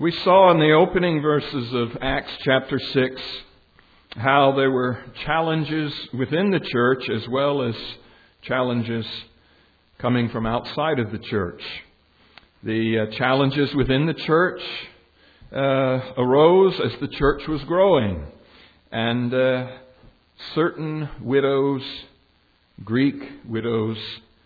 We saw in the opening verses of Acts chapter 6 how there were challenges within the church as well as challenges coming from outside of the church. The challenges within the church arose as the church was growing, and certain widows, Greek widows,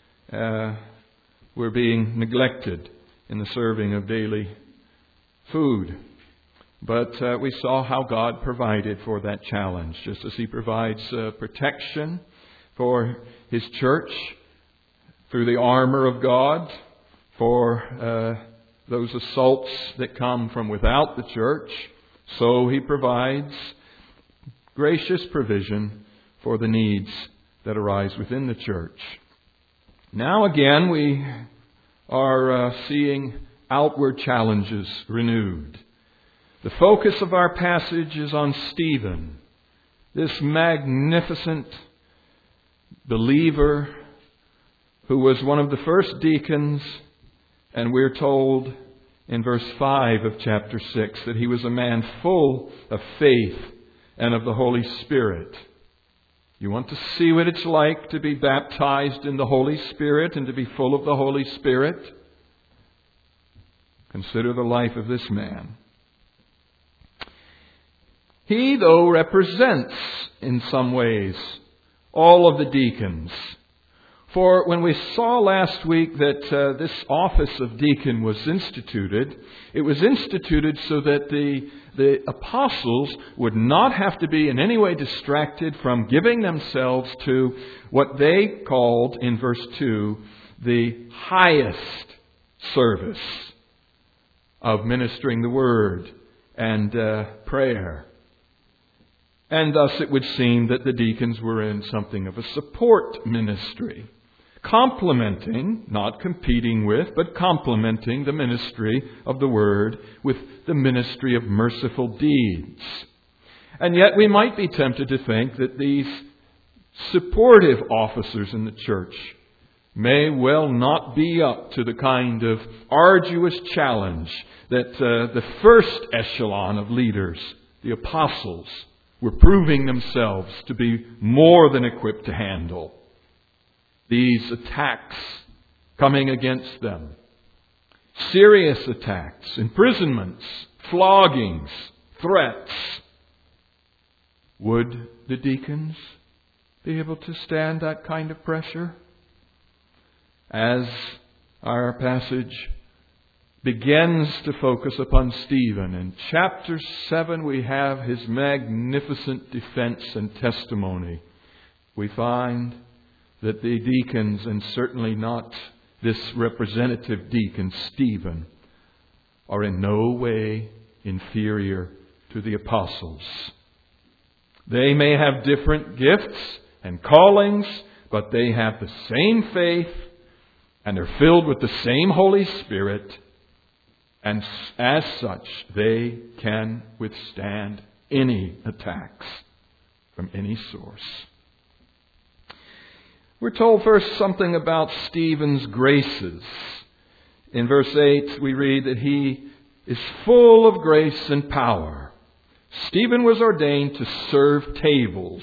were being neglected in the serving of daily food. But we saw how God provided for that challenge, just as He provides protection for His church through the armor of God for those assaults that come from without the church. So He provides gracious provision for the needs that arise within the church. Now again, we are seeing outward challenges renewed. The focus of our passage is on Stephen, this magnificent believer who was one of the first deacons, and we're told in verse 5 of chapter 6 that he was a man full of faith and of the Holy Spirit. You want to see what it's like to be baptized in the Holy Spirit and to be full of the Holy Spirit? Consider the life of this man. He, though, represents in some ways all of the deacons. For when we saw last week that this office of deacon was instituted, it was instituted so that the apostles would not have to be in any way distracted from giving themselves to what they called, in verse 2, the highest service of ministering the Word and prayer. And thus it would seem that the deacons were in something of a support ministry, complementing, not competing with, but complementing the ministry of the Word with the ministry of merciful deeds. And yet we might be tempted to think that these supportive officers in the church may well not be up to the kind of arduous challenge that the first echelon of leaders, the apostles, were proving themselves to be more than equipped to handle. These attacks coming against them, serious attacks, imprisonments, floggings, threats. Would the deacons be able to stand that kind of pressure? As our passage begins to focus upon Stephen, in chapter 7 we have his magnificent defense and testimony. We find that the deacons, and certainly not this representative deacon, Stephen, are in no way inferior to the apostles. They may have different gifts and callings, but they have the same faith and they're filled with the same Holy Spirit. And as such, they can withstand any attacks from any source. We're told first something about Stephen's graces. In verse 8, we read that he is full of grace and power. Stephen was ordained to serve tables,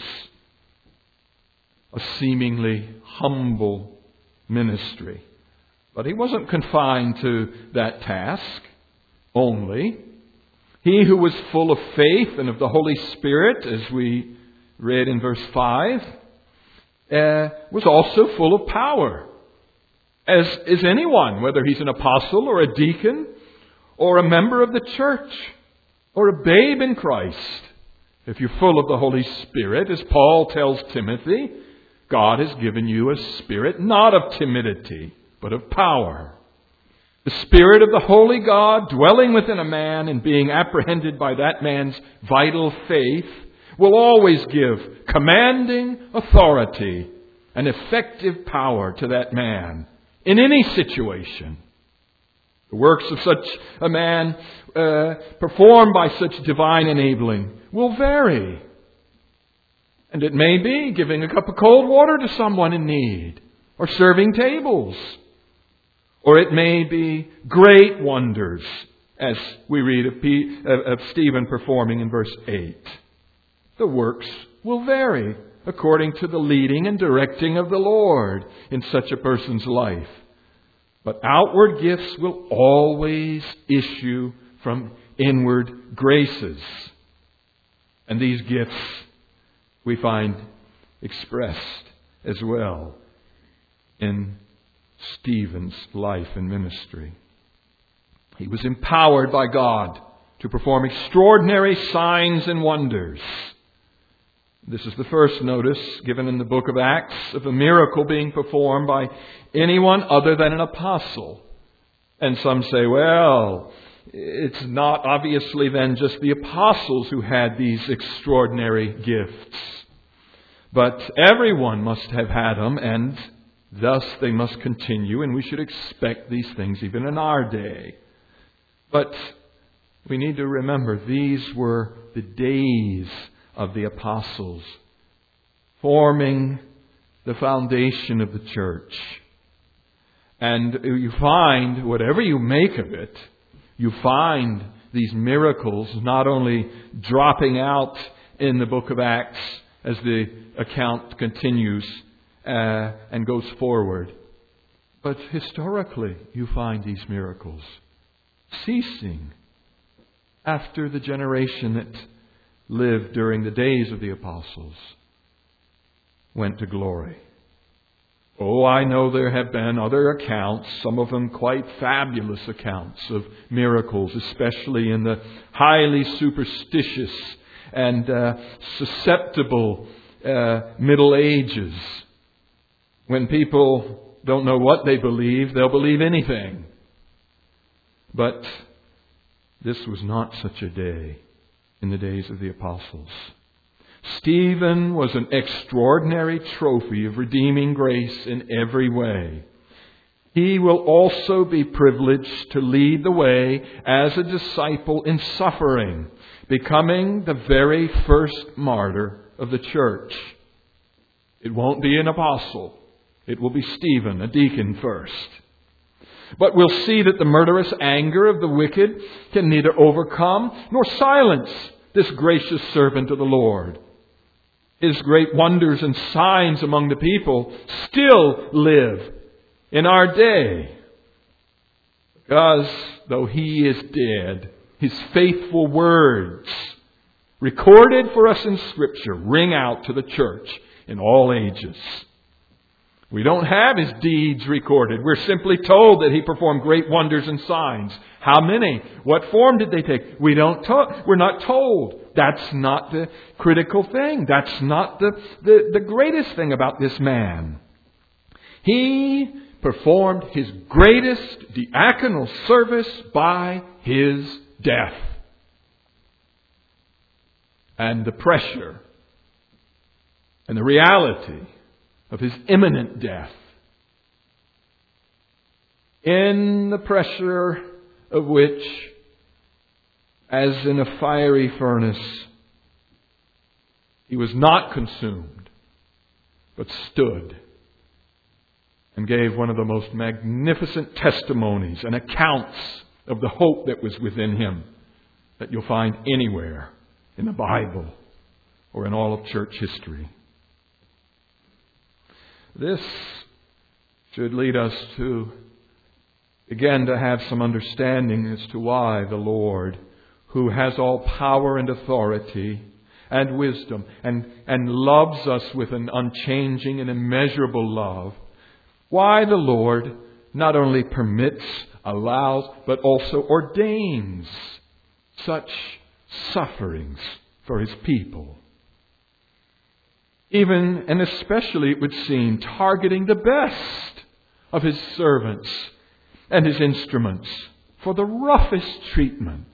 a seemingly humble ministry. But he wasn't confined to that task only. He who was full of faith and of the Holy Spirit, as we read in verse 5, was also full of power. As is anyone, whether he's an apostle or a deacon or a member of the church or a babe in Christ. If you're full of the Holy Spirit, as Paul tells Timothy, God has given you a spirit not of timidity, but of power. The Spirit of the Holy God dwelling within a man and being apprehended by that man's vital faith will always give commanding authority and effective power to that man in any situation. The works of such a man performed by such divine enabling will vary. And it may be giving a cup of cold water to someone in need, or serving tables. Or it may be great wonders as we read of Stephen performing in verse 8. The works will vary according to the leading and directing of the Lord in such a person's life. But outward gifts will always issue from inward graces. And these gifts we find expressed as well in Stephen's life and ministry. He was empowered by God to perform extraordinary signs and wonders. This is the first notice given in the book of Acts of a miracle being performed by anyone other than an apostle. And some say, well, it's not obviously then just the apostles who had these extraordinary gifts. But everyone must have had them, and thus they must continue, and we should expect these things even in our day. But we need to remember these were the days of the apostles, forming the foundation of the church. And you find, whatever you make of it, you find these miracles not only dropping out in the book of Acts as the account continues and goes forward, but historically you find these miracles ceasing after the generation that lived during the days of the apostles went to glory. Oh, I know there have been other accounts, some of them quite fabulous accounts of miracles, especially in the highly superstitious and susceptible Middle Ages. When people don't know what they believe, they'll believe anything. But this was not such a day in the days of the apostles. Stephen was an extraordinary trophy of redeeming grace in every way. He will also be privileged to lead the way as a disciple in suffering, becoming the very first martyr of the church. It won't be an apostle. It will be Stephen, a deacon first. But we'll see that the murderous anger of the wicked can neither overcome nor silence this gracious servant of the Lord. His great wonders and signs among the people still live in our day. Because though he is dead, his faithful words recorded for us in Scripture ring out to the church in all ages. We don't have his deeds recorded. We're simply told that he performed great wonders and signs. How many? What form did they take? We're not told. That's not the critical thing. That's not the greatest thing about this man. He performed his greatest diaconal service by his death. And the pressure and the reality of his imminent death, in the pressure of which, as in a fiery furnace, he was not consumed, but stood and gave one of the most magnificent testimonies and accounts of the hope that was within him that you'll find anywhere in the Bible or in all of church history. This should lead us to begin to have some understanding as to why the Lord, who has all power and authority and wisdom and loves us with an unchanging and immeasurable love, why the Lord not only permits, allows, but also ordains such sufferings for His people. Even and especially, it would seem, targeting the best of His servants and His instruments for the roughest treatment.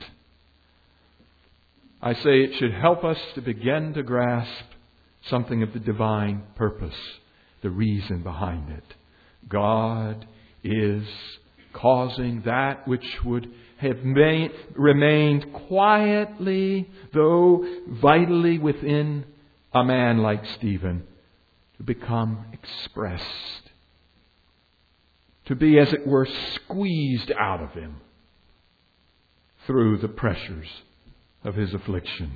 I say it should help us to begin to grasp something of the divine purpose, the reason behind it. God is causing that which would have remained quietly, though vitally within a man like Stephen, to become expressed, to be, as it were, squeezed out of him through the pressures of his afflictions.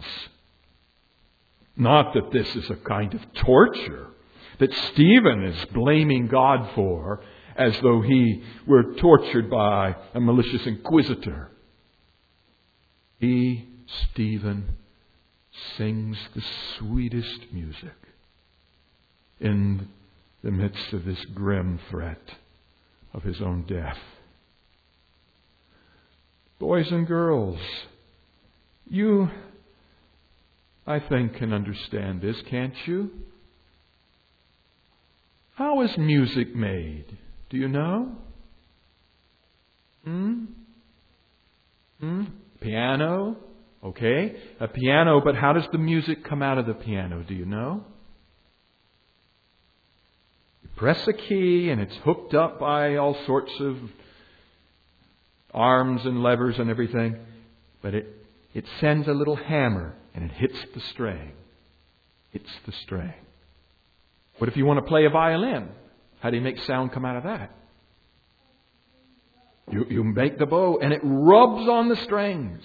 Not that this is a kind of torture that Stephen is blaming God for, as though he were tortured by a malicious inquisitor. He, Stephen, sings the sweetest music in the midst of this grim threat of his own death. Boys and girls, you, I think, can understand this, can't you? How is music made? Do you know? Piano? Okay. A piano, but how does the music come out of the piano? Do you know? You press a key and it's hooked up by all sorts of arms and levers and everything. But it sends a little hammer and it hits the string. Hits the string. What if you want to play a violin? How do you make sound come out of that? You make the bow and it rubs on the strings.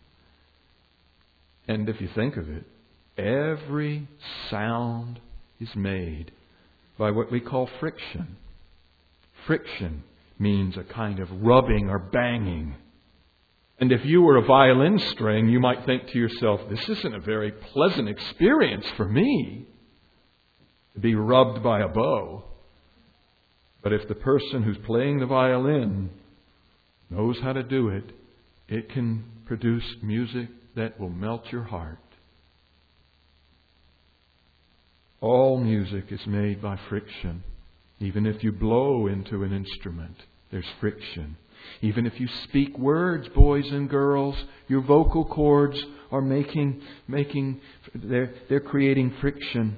And if you think of it, every sound is made by what we call friction. Friction means a kind of rubbing or banging. And if you were a violin string, you might think to yourself, this isn't a very pleasant experience for me to be rubbed by a bow. But if the person who's playing the violin knows how to do it, it can produce music that will melt your heart. All music is made by friction. Even if you blow into an instrument, there's friction. Even if you speak words, boys and girls, your vocal cords are they're creating friction.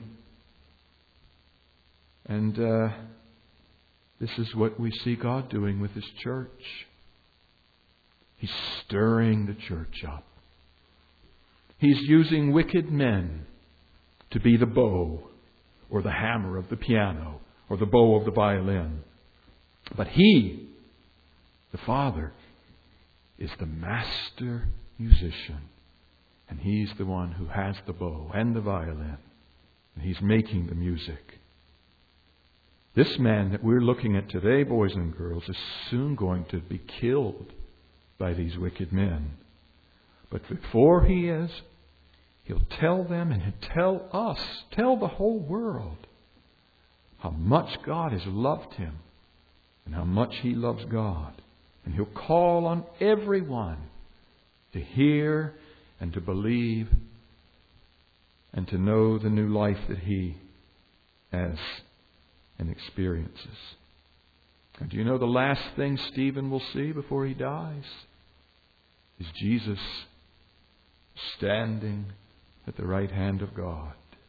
And this is what we see God doing with His church. He's stirring the church up. He's using wicked men to be the bow or the hammer of the piano or the bow of the violin. But He, the Father, is the master musician. And He's the one who has the bow and the violin. And He's making the music. This man that we're looking at today, boys and girls, is soon going to be killed by these wicked men. But before he is, he'll tell them and he'll tell us, tell the whole world how much God has loved him and how much he loves God. And he'll call on everyone to hear and to believe and to know the new life that he has and experiences. And do you know the last thing Stephen will see before he dies? Is Jesus standing at the right hand of God.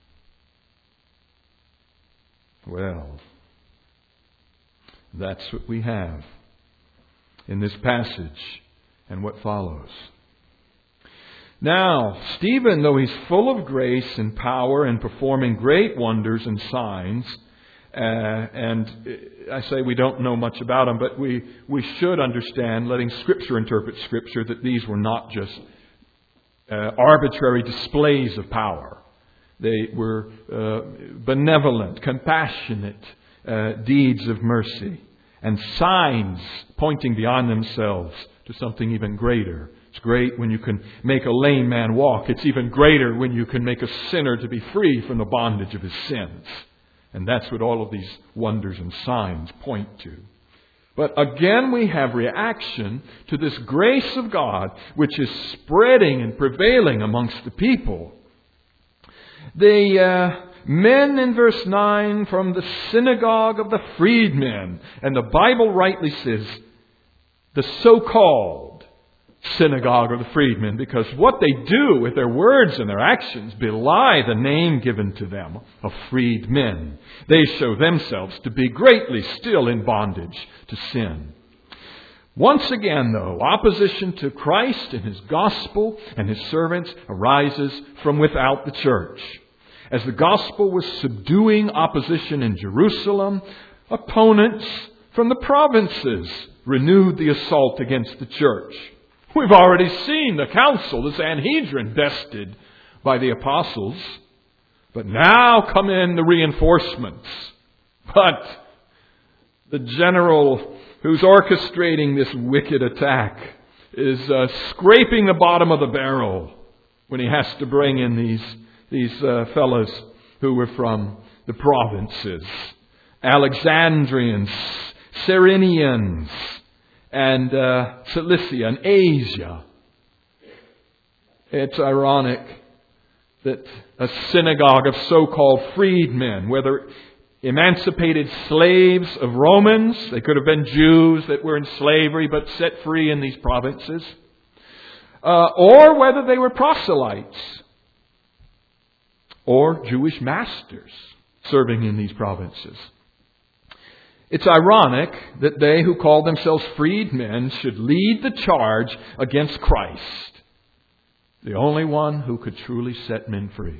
Well, that's what we have in this passage and what follows. Now, Stephen, though he's full of grace and power and performing great wonders and signs, and I say we don't know much about him, but we should understand, letting Scripture interpret Scripture, that these were not just arbitrary displays of power. They were benevolent, compassionate deeds of mercy and signs pointing beyond themselves to something even greater. It's great when you can make a lame man walk. It's even greater when you can make a sinner to be free from the bondage of his sins. And that's what all of these wonders and signs point to. But again, we have reaction to this grace of God, which is spreading and prevailing amongst the people. The men in verse 9 from the synagogue of the freedmen, and the Bible rightly says the so-called synagogue of the freedmen, because what they do with their words and their actions belie the name given to them of freedmen. They show themselves to be greatly still in bondage to sin. Once again, though, opposition to Christ and His gospel and His servants arises from without the church. As the gospel was subduing opposition in Jerusalem, opponents from the provinces renewed the assault against the church. We've already seen the council, the Sanhedrin, bested by the apostles. But now come in the reinforcements. But the general who's orchestrating this wicked attack is scraping the bottom of the barrel when he has to bring in these fellows who were from the provinces. Alexandrians, Cyrenians, and Cilicia and Asia. It's ironic that a synagogue of so-called freedmen, whether emancipated slaves of Romans, they could have been Jews that were in slavery but set free in these provinces, or whether they were proselytes or Jewish masters serving in these provinces. It's ironic that they who call themselves freedmen should lead the charge against Christ, the only one who could truly set men free.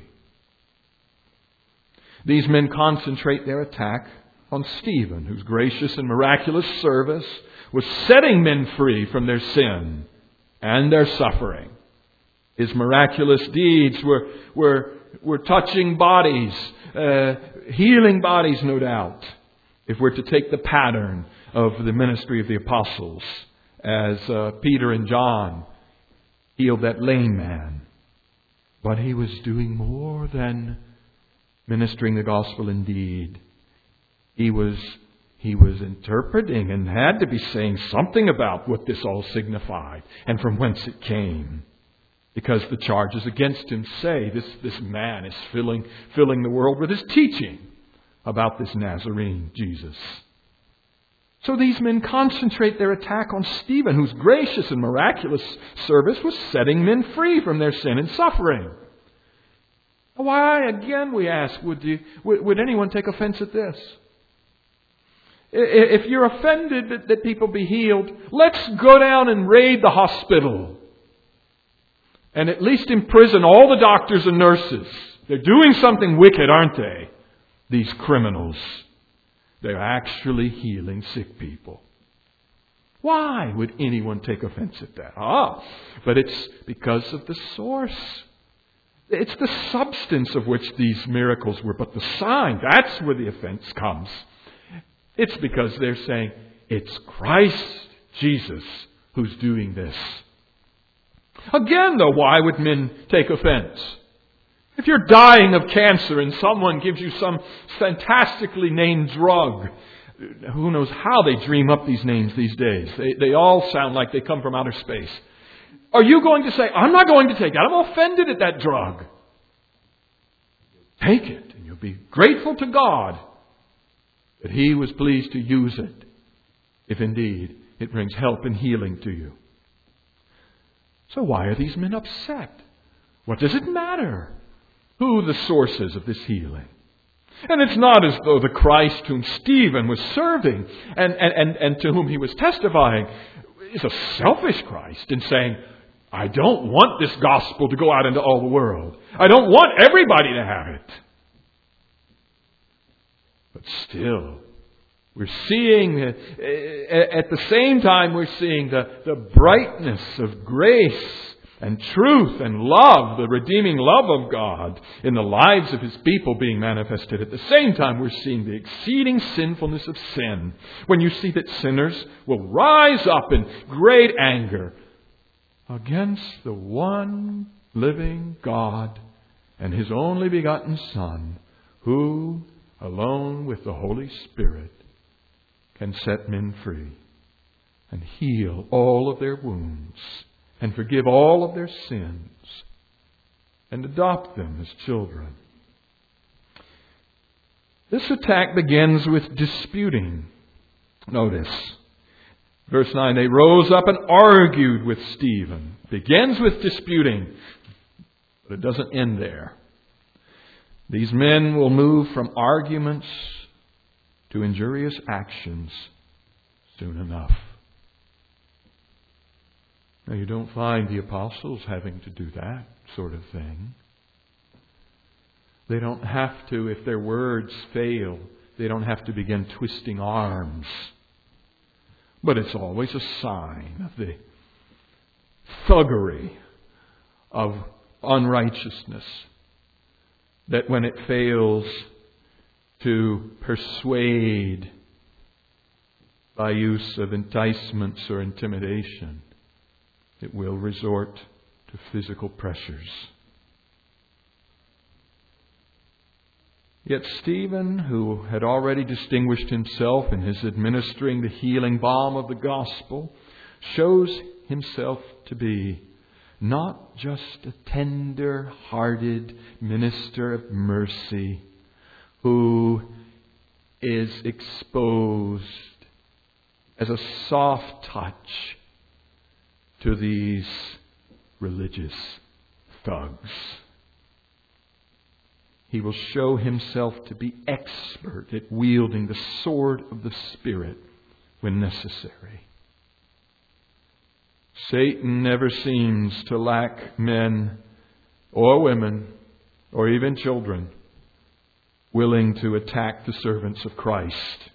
These men concentrate their attack on Stephen, whose gracious and miraculous service was setting men free from their sin and their suffering. His miraculous deeds were touching bodies, healing bodies, no doubt, if we're to take the pattern of the ministry of the apostles, as Peter and John healed that lame man. But he was doing more than ministering the gospel indeed. He was interpreting and had to be saying something about what this all signified and from whence it came. Because the charges against him say this man is filling the world with his teaching about this Nazarene Jesus. So these men concentrate their attack on Stephen, whose gracious and miraculous service was setting men free from their sin and suffering. Why, again, we ask, would anyone take offense at this? If you're offended that people be healed, let's go down and raid the hospital. And at least imprison all the doctors and nurses. They're doing something wicked, aren't they? These criminals. They're actually healing sick people. Why would anyone take offense at that? But it's because of the source. It's the substance of which these miracles were, but the sign, that's where the offense comes. It's because they're saying, it's Christ Jesus who's doing this. Again, though, why would men take offense? If you're dying of cancer and someone gives you some fantastically named drug, who knows how they dream up these names these days. They all sound like they come from outer space. Are you going to say, I'm not going to take it. I'm offended at that drug. Take it, and you'll be grateful to God that He was pleased to use it, if indeed it brings help and healing to you. So why are these men upset? What does it matter who the source is of this healing? And it's not as though the Christ whom Stephen was serving and to whom he was testifying is a selfish Christ in saying, I don't want this gospel to go out into all the world. I don't want everybody to have it. But still, we're seeing, at the same time, we're seeing the brightness of grace and truth and love, the redeeming love of God in the lives of His people being manifested. At the same time, we're seeing the exceeding sinfulness of sin. When you see that sinners will rise up in great anger against the one living God and His only begotten Son, who, alone with the Holy Spirit, can set men free and heal all of their wounds and forgive all of their sins and adopt them as children. This attack begins with disputing. Notice, verse 9, they rose up and argued with Stephen. Begins with disputing, but it doesn't end there. These men will move from arguments to injurious actions soon enough. Now, you don't find the apostles having to do that sort of thing. They don't have to, if their words fail, they don't have to begin twisting arms. But it's always a sign of the thuggery of unrighteousness that when it fails to persuade by use of enticements or intimidation, it will resort to physical pressures. Yet Stephen, who had already distinguished himself in his administering the healing balm of the gospel, shows himself to be not just a tender-hearted minister of mercy who is exposed as a soft touch to these religious thugs. He will show himself to be expert at wielding the sword of the Spirit when necessary. Satan never seems to lack men or women or even children willing to attack the servants of Christ.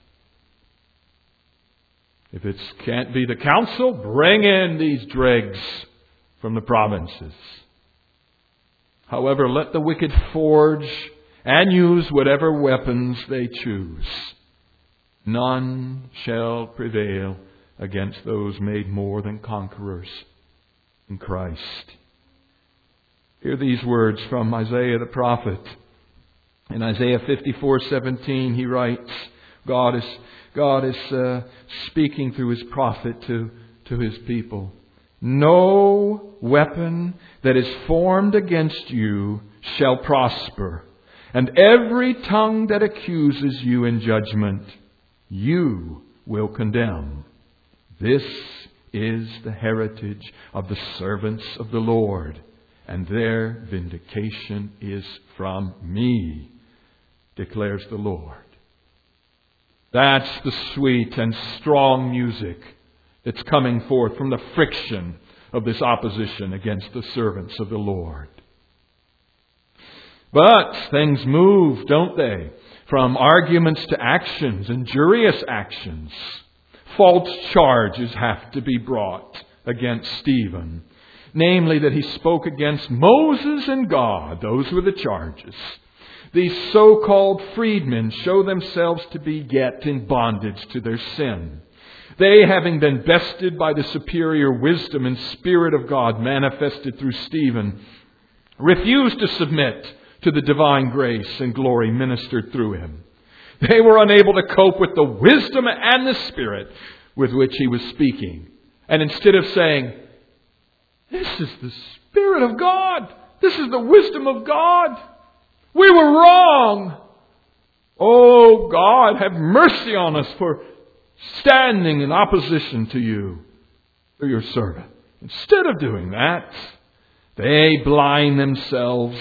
If it can't be the council, bring in these dregs from the provinces. However, let the wicked forge and use whatever weapons they choose. None shall prevail against those made more than conquerors in Christ. Hear these words from Isaiah the prophet. In Isaiah 54:17, he writes, God is speaking through His prophet to His people. No weapon that is formed against you shall prosper, and every tongue that accuses you in judgment, you will condemn. This is the heritage of the servants of the Lord, and their vindication is from me, declares the Lord. That's the sweet and strong music that's coming forth from the friction of this opposition against the servants of the Lord. But things move, don't they? From arguments to actions, injurious actions. False charges have to be brought against Stephen. Namely, that he spoke against Moses and God. Those were the charges. These so-called freedmen show themselves to be yet in bondage to their sin. They, having been bested by the superior wisdom and Spirit of God manifested through Stephen, refused to submit to the divine grace and glory ministered through him. They were unable to cope with the wisdom and the Spirit with which he was speaking. And instead of saying, "This is the Spirit of God. This is the wisdom of God. We were wrong. Oh God, have mercy on us for standing in opposition to you, to your servant." Instead of doing that, they blind themselves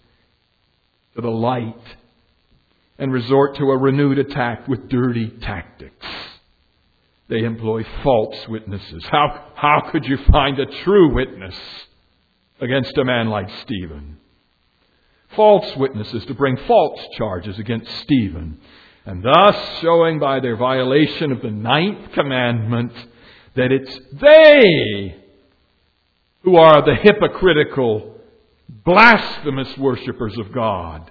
to the light and resort to a renewed attack with dirty tactics. They employ false witnesses. How could you find a true witness against a man like Stephen? False witnesses to bring false charges against Stephen, and thus showing by their violation of the 9th commandment that it's they who are the hypocritical, blasphemous worshippers of God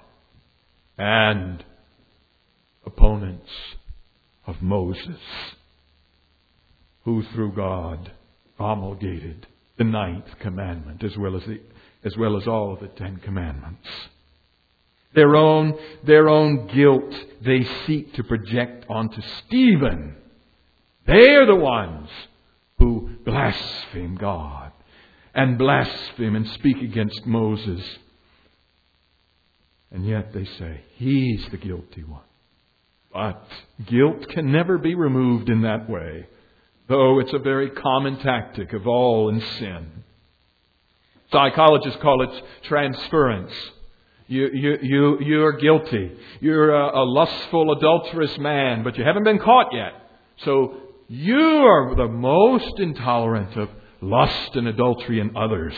and opponents of Moses, who through God promulgated the 9th commandment as well as all of the 10 commandments. Their own guilt they seek to project onto Stephen. They are the ones who blaspheme God and blaspheme and speak against Moses. And yet they say, he's the guilty one. But guilt can never be removed in that way, though it's a very common tactic of all in sin. Psychologists call it transference. You're guilty. You're a lustful, adulterous man, but you haven't been caught yet. So you are the most intolerant of lust and adultery in others.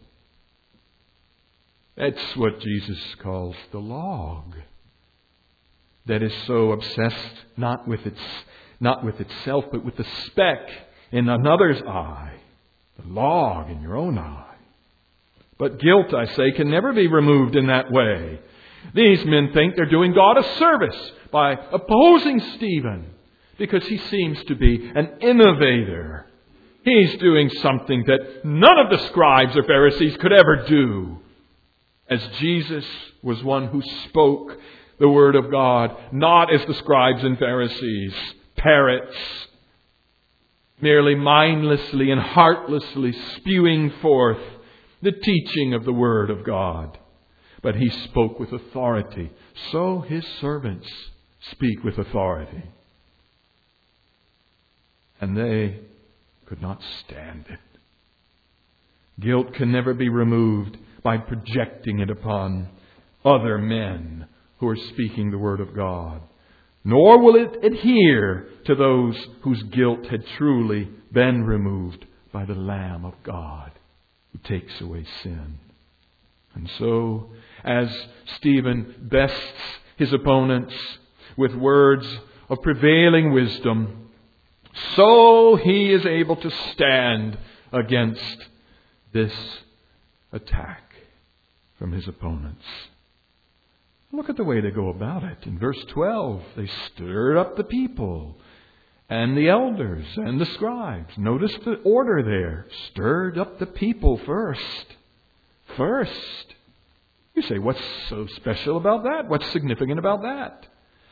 That's what Jesus calls the log, that is so obsessed not with itself, but with the speck in another's eye. the log in your own eye. But guilt, I say, can never be removed in that way. These men think they're doing God a service by opposing Stephen because he seems to be an innovator. He's doing something that none of the scribes or Pharisees could ever do. As Jesus was one who spoke the Word of God, not as the scribes and Pharisees, parrots, merely mindlessly and heartlessly spewing forth the teaching of the Word of God. But he spoke with authority. So his servants speak with authority. And they could not stand it. Guilt can never be removed by projecting it upon other men who are speaking the Word of God. Nor will it adhere to those whose guilt had truly been removed by the Lamb of God who takes away sin. And so, as Stephen bests his opponents with words of prevailing wisdom, so he is able to stand against this attack from his opponents. Look at the way they go about it. In verse 12, they stirred up the people and the elders and the scribes. Notice the order there. Stirred up the people first. First. You say, what's so special about that? What's significant about that?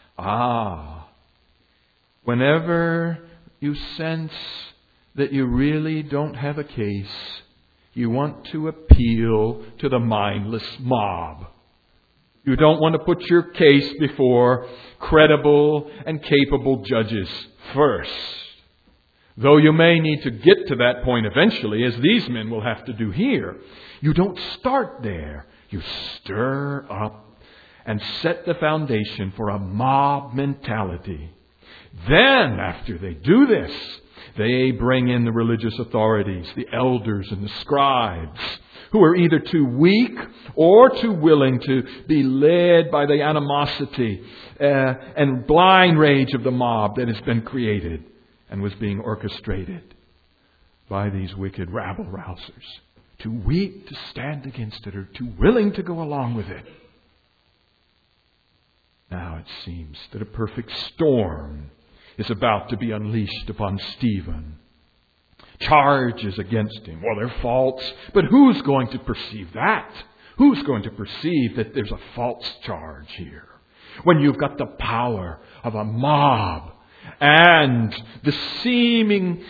Whenever you sense that you really don't have a case, you want to appeal to the mindless mob. You don't want to put your case before credible and capable judges first. Though you may need to get to that point eventually, as these men will have to do here. You don't start there. You stir up and set the foundation for a mob mentality. Then, after they do this, they bring in the religious authorities, the elders and the scribes, who are either too weak or too willing to be led by the animosity and blind rage of the mob that has been created and was being orchestrated by these wicked rabble-rousers. Too weak to stand against it or too willing to go along with it. Now it seems that a perfect storm is about to be unleashed upon Stephen. Charges against him. Well, they're false, but who's going to perceive that? Who's going to perceive that there's a false charge here? When you've got the power of a mob and the seeming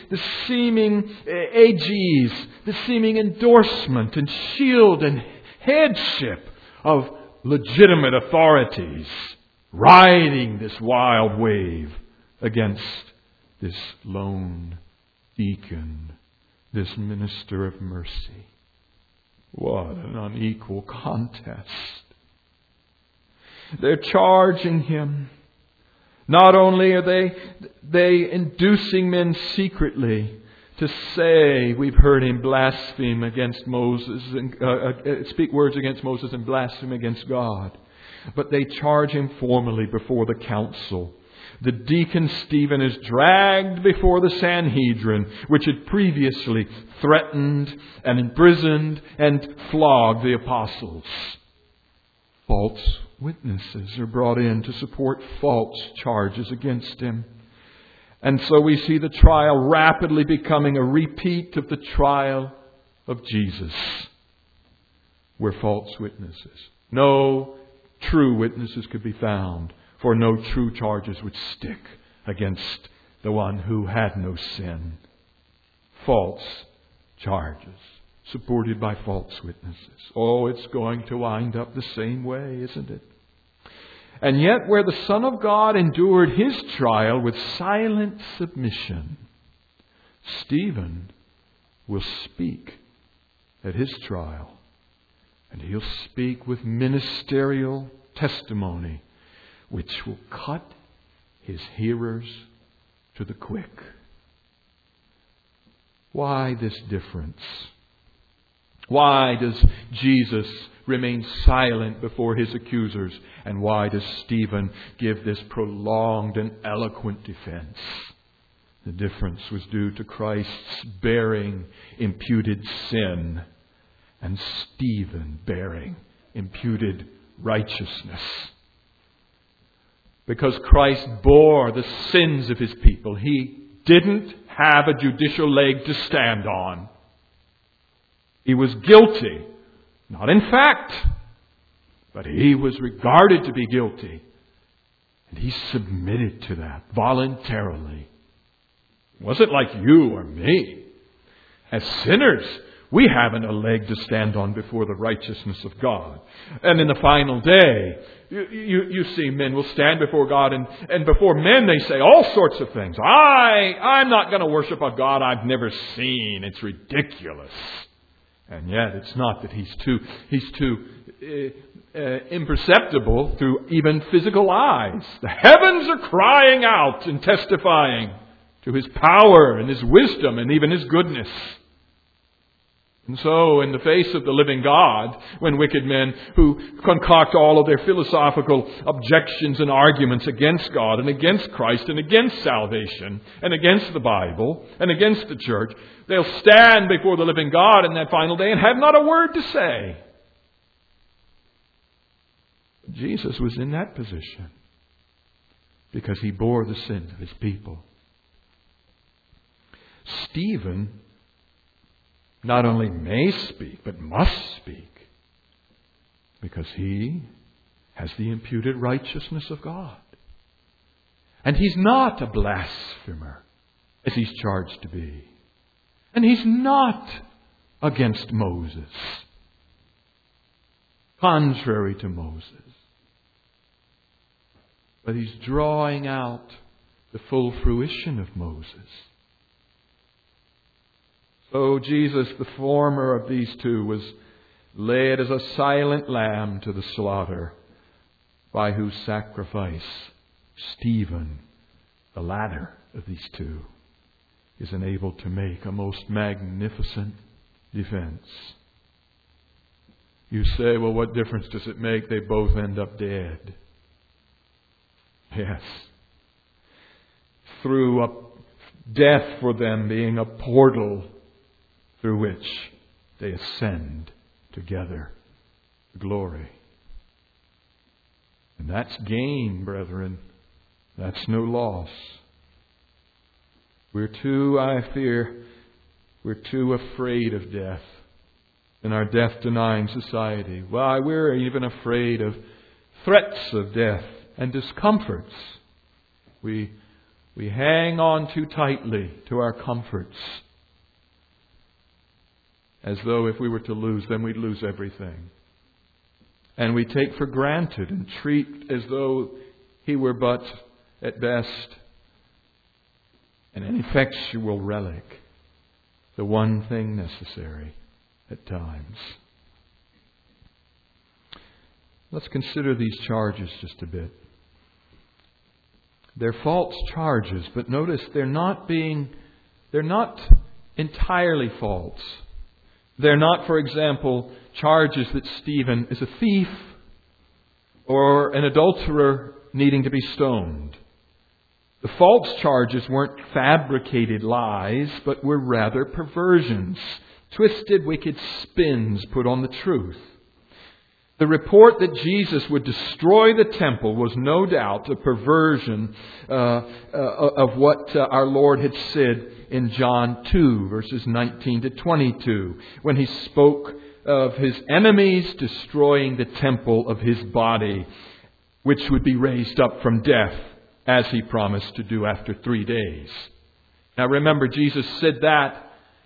aegis, the seeming endorsement and shield and headship of legitimate authorities riding this wild wave against this lone deacon, this minister of mercy. What an unequal contest. They're charging him. Not only are they inducing men secretly to say, we've heard him blaspheme against Moses and speak words against Moses and blaspheme against God, but they charge him formally before the council. The deacon Stephen is dragged before the Sanhedrin, which had previously threatened and imprisoned and flogged the apostles. False witnesses are brought in to support false charges against him. And so we see the trial rapidly becoming a repeat of the trial of Jesus, where false witnesses, no true witnesses could be found, for no true charges would stick against the one who had no sin. False charges supported by false witnesses. Oh, it's going to wind up the same way, isn't it? And yet, where the Son of God endured his trial with silent submission, Stephen will speak at his trial. And he'll speak with ministerial testimony, which will cut his hearers to the quick. Why this difference? Why does Jesus remain silent before his accusers? And why does Stephen give this prolonged and eloquent defense? The difference was due to Christ's bearing imputed sin and Stephen bearing imputed righteousness. Because Christ bore the sins of His people, He didn't have a judicial leg to stand on. He was guilty, not in fact, but He was regarded to be guilty. And He submitted to that voluntarily. It wasn't like you or me. As sinners, we haven't a leg to stand on before the righteousness of God. And in the final day, you see men will stand before God, and before men they say all sorts of things. I'm not going to worship a God I've never seen. It's ridiculous. And yet it's not that He's too imperceptible through even physical eyes. The heavens are crying out and testifying to His power and His wisdom and even His goodness. And so, in the face of the living God, when wicked men who concoct all of their philosophical objections and arguments against God and against Christ and against salvation and against the Bible and against the church, they'll stand before the living God in that final day and have not a word to say. Jesus was in that position because He bore the sins of His people. Stephen not only may speak, but must speak, because he has the imputed righteousness of God. And he's not a blasphemer, as he's charged to be. And he's not against Moses, contrary to Moses. But he's drawing out the full fruition of Moses. So Jesus, the former of these two, was led as a silent lamb to the slaughter, by whose sacrifice Stephen, the latter of these two, is enabled to make a most magnificent defense. You say, well, what difference does it make? They both end up dead. Yes. Through death for them being a portal through which they ascend together to glory. And that's gain, brethren. That's no loss. I fear, we're too afraid of death in our death-denying society. Why, we're even afraid of threats of death and discomforts. We hang on too tightly to our comforts, as though if we were to lose them, we'd lose everything. And we take for granted and treat as though he were but, at best, an ineffectual relic, the one thing necessary at times. Let's consider these charges just a bit. They're false charges, but notice they're not entirely false. They're not, for example, charges that Stephen is a thief or an adulterer needing to be stoned. The false charges weren't fabricated lies, but were rather perversions, twisted, wicked spins put on the truth. The report that Jesus would destroy the temple was no doubt a perversion of what our Lord had said in John 2, verses 19 to 22, when He spoke of His enemies destroying the temple of His body, which would be raised up from death, as He promised to do after 3 days. Now remember, Jesus said that,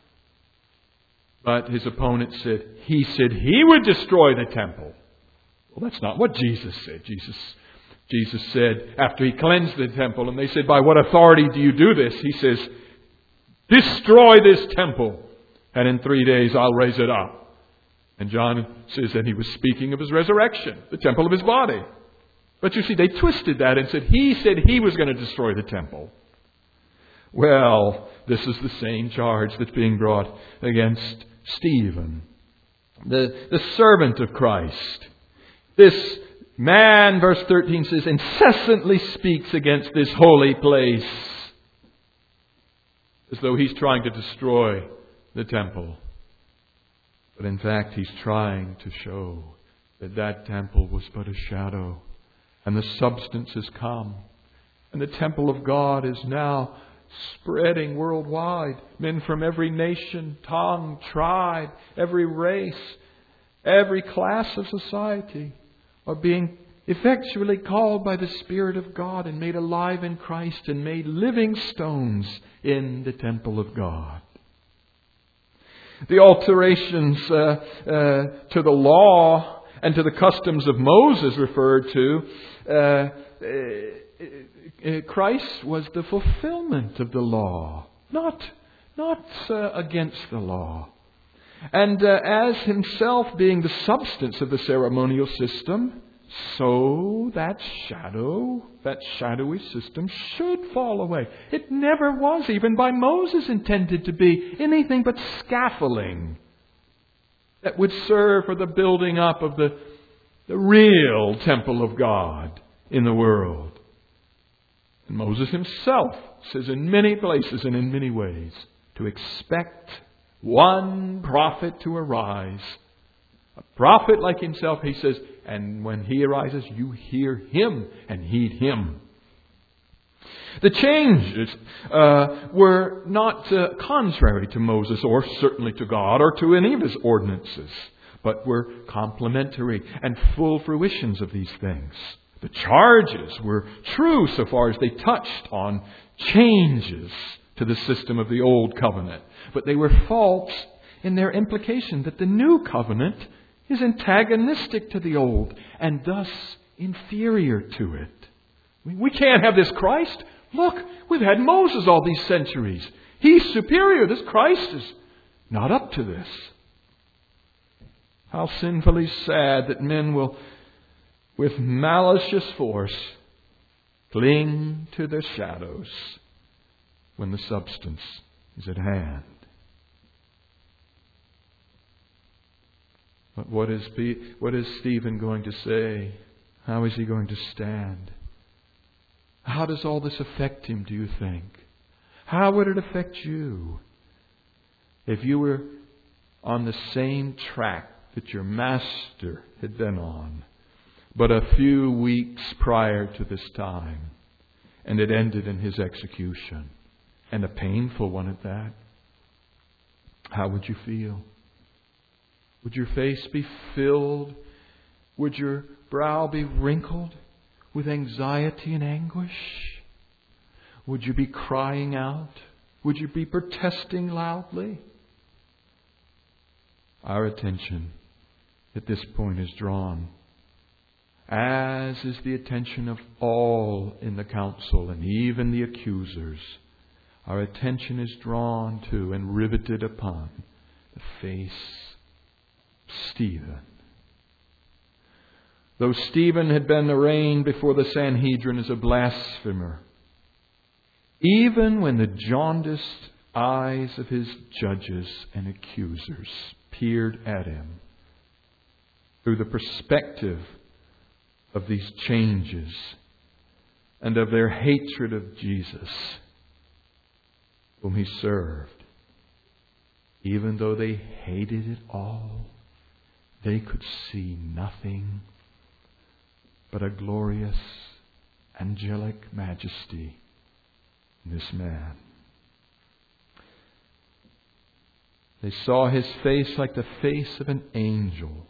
but His opponent said He would destroy the temple. Well, that's not what Jesus said. Jesus said, after He cleansed the temple, and they said, by what authority do you do this? He says, destroy this temple, and in 3 days I'll raise it up. And John says that He was speaking of His resurrection, the temple of His body. But you see, they twisted that and said He was going to destroy the temple. Well, this is the same charge that's being brought against Stephen, the servant of Christ. This man, verse 13 says, incessantly speaks against this holy place. as though he's trying to destroy the temple. But in fact, he's trying to show that that temple was but a shadow, and the substance has come. And the temple of God is now spreading worldwide. Men from every nation, tongue, tribe, every race, every class of society are being effectually called by the Spirit of God and made alive in Christ and made living stones in the temple of God. The alterations to the law and to the customs of Moses referred to, Christ was the fulfillment of the law, not against the law. And as himself being the substance of the ceremonial system, so that shadowy system should fall away. It never was, even by Moses, intended to be anything but scaffolding that would serve for the building up of the real temple of God in the world. And Moses himself says in many places and in many ways to expect one prophet to arise. A prophet like himself, he says, and when he arises, you hear him and heed him. The changes were not contrary to Moses or certainly to God or to any of his ordinances, but were complementary and full fruitions of these things. The charges were true so far as they touched on changes to the system of the old covenant, but they were false in their implication that the new covenant is antagonistic to the old and thus inferior to it. We can't have this Christ. Look, we've had Moses all these centuries. He's superior. This Christ is not up to this. How sinfully sad that men will, with malicious force, cling to their shadows when the substance is at hand. But what is Stephen going to say? How is he going to stand? How does all this affect him, do you think? How would it affect you if you were on the same track that your master had been on, but a few weeks prior to this time, and it ended in his execution, and a painful one at that? How would you feel? Would your face be filled? Would your brow be wrinkled with anxiety and anguish? Would you be crying out? Would you be protesting loudly? Our attention at this point is drawn, as is the attention of all in the council and even the accusers. Our attention is drawn to and riveted upon the face of Stephen. Though Stephen had been arraigned before the Sanhedrin as a blasphemer, even when the jaundiced eyes of his judges and accusers peered at him through the perspective of these changes and of their hatred of Jesus, whom he served, even though they hated it all, they could see nothing but a glorious, angelic majesty in this man. They saw his face like the face of an angel.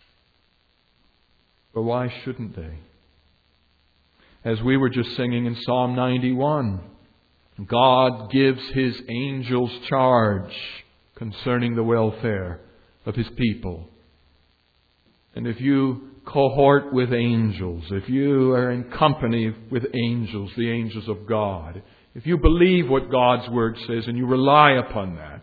But why shouldn't they? As we were just singing in Psalm 91, God gives His angels charge concerning the welfare of His people. And if you cohort with angels, if you are in company with angels, the angels of God, if you believe what God's Word says and you rely upon that,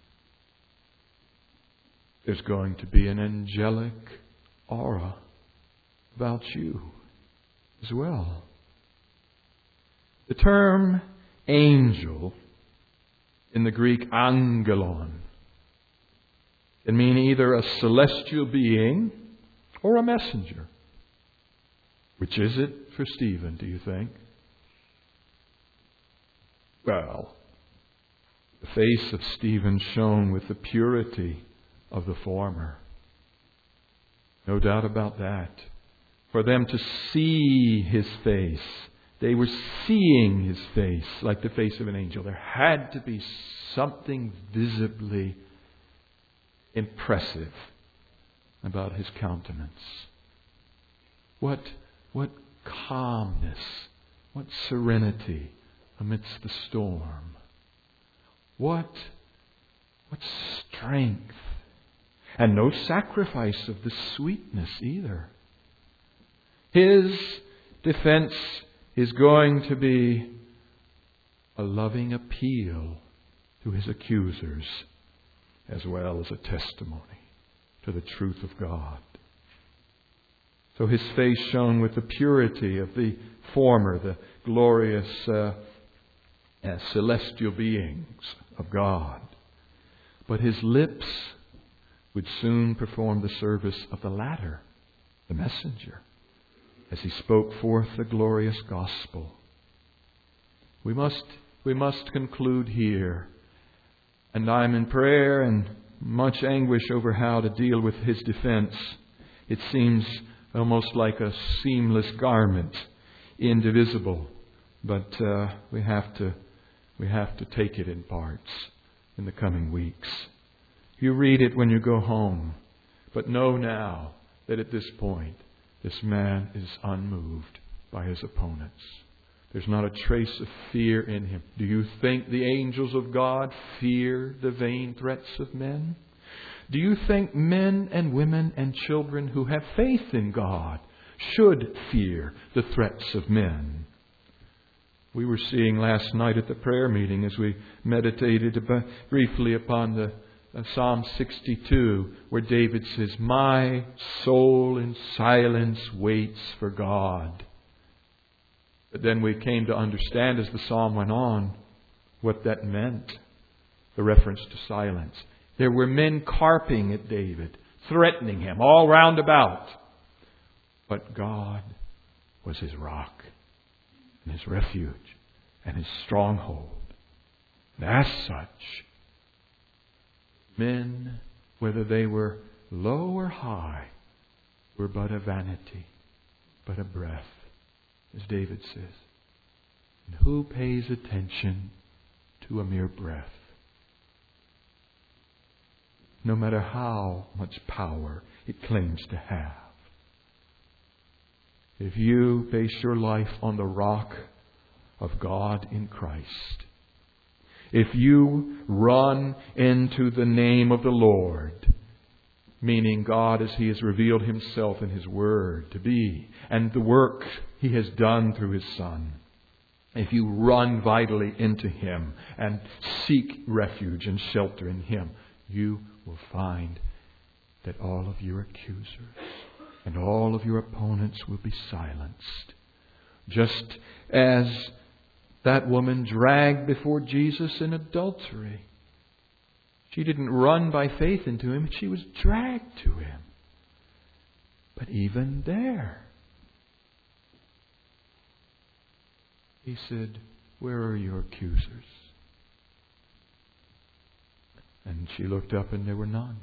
there's going to be an angelic aura about you as well. The term angel in the Greek angelon can mean either a celestial being or a messenger. Which is it for Stephen, do you think? Well, The face of Stephen shone with the purity of the former. No doubt about that. For them to see his face, they were seeing his face like the face of an angel. There had to be something visibly impressive about his countenance. What calmness, what serenity amidst the storm. What strength. And no sacrifice of the sweetness either. His defense is going to be a loving appeal to his accusers, as well as a testimony to the truth of God. So his face shone with the purity of the former, the glorious celestial beings of God. But his lips would soon perform the service of the latter, the messenger, as he spoke forth the glorious gospel. We must conclude here. And I'm in prayer and much anguish over how to deal with his defense. It seems almost like a seamless garment, indivisible. But we have to take it in parts in the coming weeks. You read it when you go home. But know now that at this point, this man is unmoved by his opponents. There's not a trace of fear in him. Do you think the angels of God fear the vain threats of men? Do you think men and women and children who have faith in God should fear the threats of men? We were seeing last night at the prayer meeting as we meditated briefly upon the Psalm 62, where David says, "My soul in silence waits for God." But then we came to understand as the psalm went on what that meant, the reference to silence. There were men carping at David, threatening him all round about. But God was his rock and his refuge and his stronghold. And as such, men, whether they were low or high, were but a vanity, but a breath, as David says. And who pays attention to a mere breath? No matter how much power it claims to have. If you base your life on the rock of God in Christ, if you run into the name of the Lord, meaning God as He has revealed Himself in His Word to be, and the work He has done through His Son, if you run vitally into Him and seek refuge and shelter in Him, you will find that all of your accusers and all of your opponents will be silenced. Just as that woman dragged before Jesus in adultery. She didn't run by faith into Him, she was dragged to Him. But even there, He said, "Where are your accusers?" And she looked up and there were none.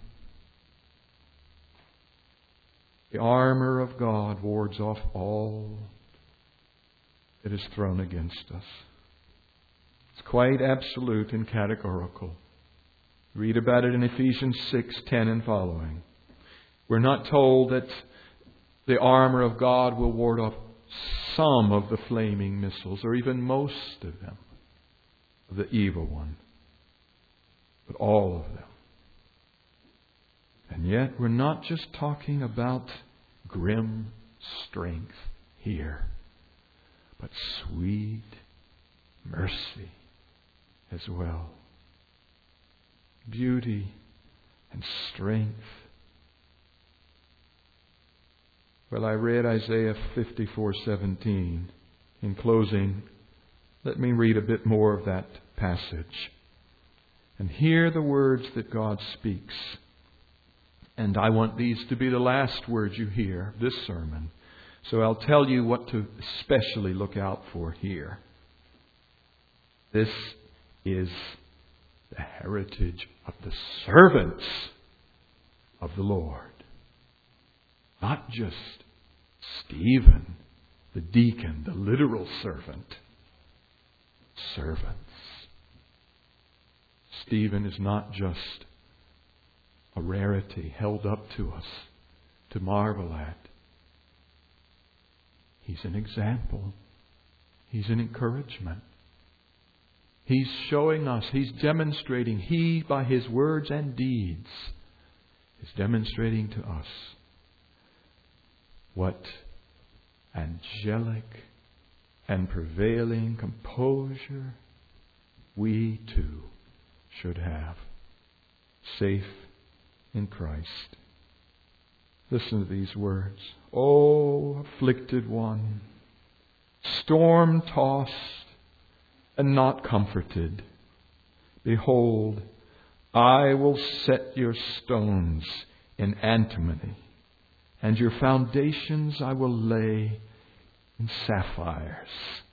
The armor of God wards off all that is thrown against us. It's quite absolute and categorical. Read about it in Ephesians 6:10 and following. We're not told that the armor of God will ward off some of the flaming missiles, or even most of them, of the evil one, but all of them. And yet we're not just talking about grim strength here, but sweet mercy as well. Beauty and strength. Well, I read Isaiah 54:17. In closing, let me read a bit more of that passage. And hear the words that God speaks. And I want these to be the last words you hear this sermon. So I'll tell you what to especially look out for here. This is the heritage of the servants of the Lord. Not just Stephen, the deacon, the literal servant. Servants. Stephen is not just a rarity held up to us to marvel at. He's an example. He's an encouragement. He's showing us, He's demonstrating, He, by His words and deeds, is demonstrating to us what angelic and prevailing composure we too should have, safe in Christ. Listen to these words. O afflicted one, storm-tossed and not comforted, behold, I will set your stones in antimony, and your foundations I will lay in sapphires.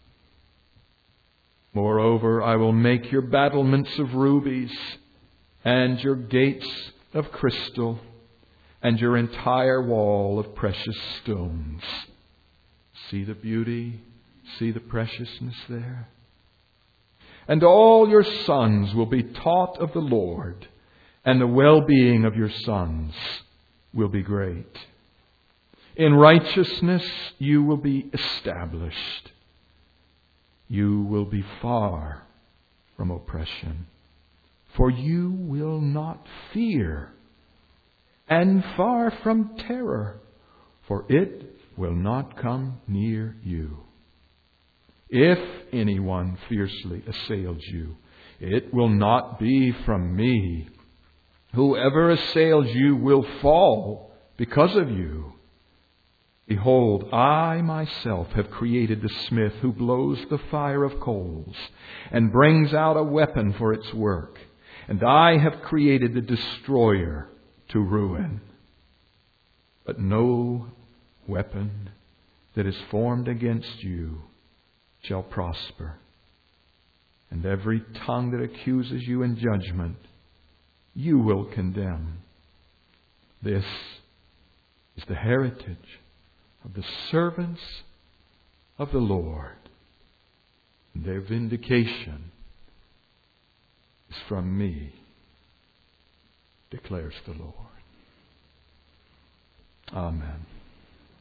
Moreover, I will make your battlements of rubies, and your gates of crystal, and your entire wall of precious stones. See the beauty, see the preciousness there. And all your sons will be taught of the Lord, and the well-being of your sons will be great. In righteousness you will be established. You will be far from oppression, for you will not fear, and far from terror, for it will not come near you. If anyone fiercely assails you, it will not be from me. Whoever assails you will fall because of you. Behold, I myself have created the smith who blows the fire of coals and brings out a weapon for its work. And I have created the destroyer to ruin. But no weapon that is formed against you shall prosper. And every tongue that accuses you in judgment, you will condemn. This is the heritage of the servants of the Lord. And their vindication is from me, declares the Lord. Amen.